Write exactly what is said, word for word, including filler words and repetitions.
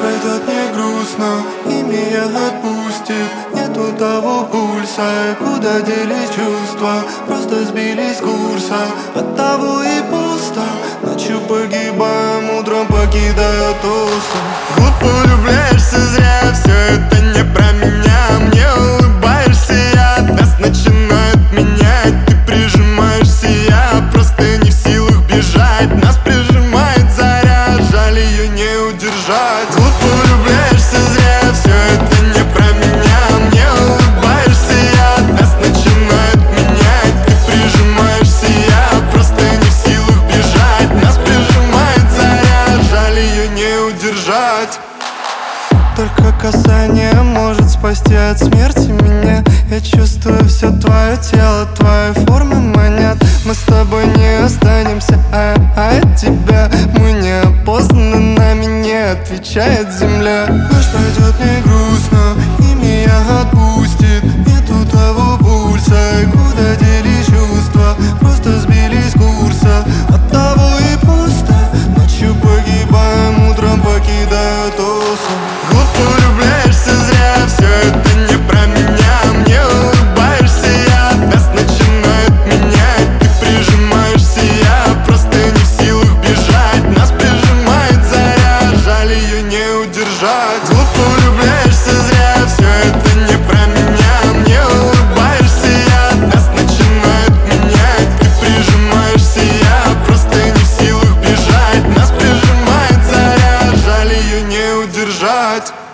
пройдет не грустно, и меня отпустит. Нету того пульса, куда делись чувства, просто сбились с курса. Оттого и пусто, ночью погибаем, утром покидая тусу. Глупо влюбляешься зря, все это не про меня. Мне улыбаешься, я нас начинает менять. Ты прижимаешься, я просто не в силах бежать. Нас прижимает заря, жаль ее не удержать. Глупо влюбляешься зря, все это не про меня. Мне улыбаешься, я нас начинает менять. Ты прижимаешься, я просто не в силах бежать. Нас прижимает заря, жаль ее не удержать. Только касание может спасти от смерти меня. Я чувствую все твое тело, твои формы манят. Мы с тобой не останемся, а, а от тебя мы неопознаны, нами не отвечает земля. Ночь пройдет не грустно, и меня отпустит. Нету того пульса, куда делись чувства, просто сбились с курса. Оттого и пусто, ночью погибаем, утром покидая тусу. Глупо влюбляешься зря, все это не про меня. Мне улыбаешься, я нас начинает менять. Ты прижимаешься, я просто не в силах бежать. Нас прижимает заря, жаль ее не удержать. Глупо влюбляешься зря, все это не про меня. Мне улыбаешься, я нас начинает менять. Ты прижимаешься, я просто не в силах бежать. Нас прижимает заря, жаль ее не удержать.